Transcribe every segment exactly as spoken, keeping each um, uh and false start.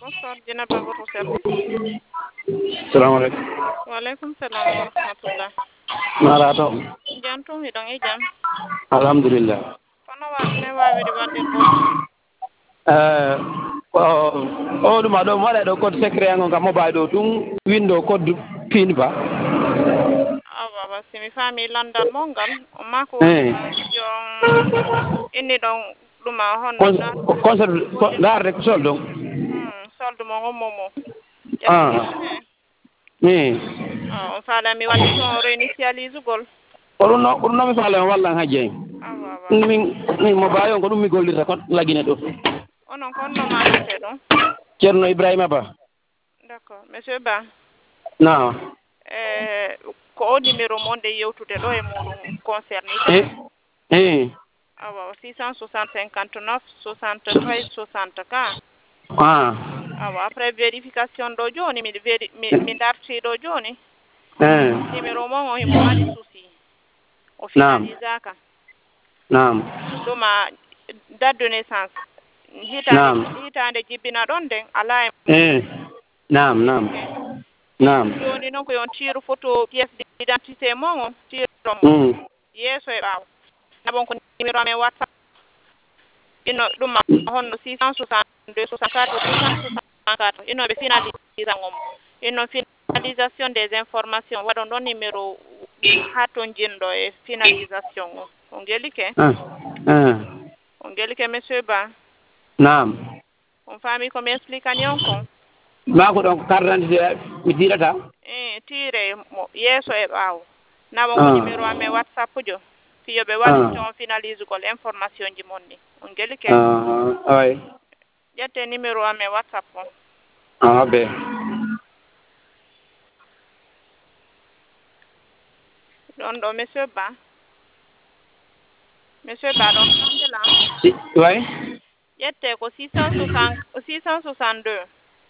Bonsoir, Djenaba, votre service. Salam alaikum. Wa alaikum salam wa rahmatullah. Narato. Jantum hidong e jam. Alhamdulillah. Kono wa ne wawiri wallir gol. Eh o o duma do mala do code secret ngo ngam mobile do dum window code pin ba. Awa ba simi fami landal mongal o mako Eh. yon inni don duma honno na Concert dar rek sol do. hmm soldu mo momo. Ah. Eh. Ah, on fala mi waddi ton réinitialise gol. Oruno oruno mi fala walla haje. Awa ba. Min min mobile ko dum mi gollirta ko lagine do. Onon kon no matote don. Cerno Ibrahima Ba. D'accord, monsieur Ba. Non. Eh ko numéro monde yewtude do e mudum concerné Eh. tan. Eh. Awa six cent soixante cinquante-neuf soixante-treize soixante ka. Ah. Awa après vérification do joni mi veri mi, mi darti do joni. Eh. Numéro mo o himo mari souci. O Naam. finalisaka. Naam. Duma date de naissance. Hitande Naam. hitande jibina don den ala Eh. Naam, naam. Naam. joni non ko yon tire photo pièce d'identité mo on tire dom. Mm. Yeso e baw. Na bon ko numéro amen WhatsApp. Ino duma honno six cent soixante-deux soixante-quatre six cent soixante-quatre ino be finalisa ngom. Ino finalisation des informations wadon don numéro haton jindo e finalisation o. On gelike? Ah. Ah. On gelike monsieur Ba. Naam. On fami ko mi explica ni on kon. Ma ko donc carte d'identité mi dirata. Eh tire mo yeso e baw. Na bon ko Ah. numéro amen WhatsApp jo. Fiyo be wadi Ah. on finalise ko l'information ji monni. On gelike? Ah, ouais. Jette numéro amen WhatsApp on. Ah, ben. Don do monsieur Ba. Monsieur Ba don nande la. Si, ouais. Jette ko six cent soixante six cent soixante-deux.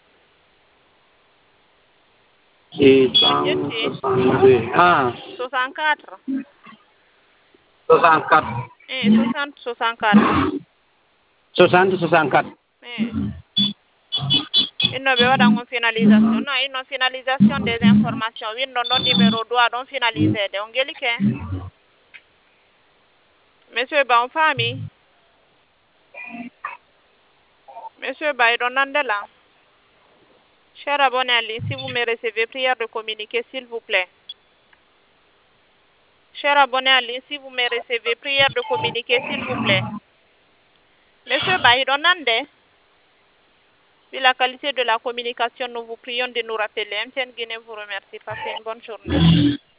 six On cent jette soixante-deux. Ah. soixante-quatre. soixante-quatre. Eh soixante soixante-quatre. soixante soixante-quatre. Eh. Inno be wada ngon finalisation. Non, inno finalisation des informations. Win don don numéro doit don finaliser de. On gelike? Monsieur Ba on fami? Monsieur Ba don nande la. Cher abonné en ligne, si vous me recevez, prière de communiquer, s'il vous plaît. Cher abonné en ligne, si vous me recevez, prière de communiquer, s'il vous plaît. Monsieur Ba don nande? Vu la qualité de la communication, nous vous prions de nous rappeler. M T N Guinée vous remercie. Passez une bonne journée.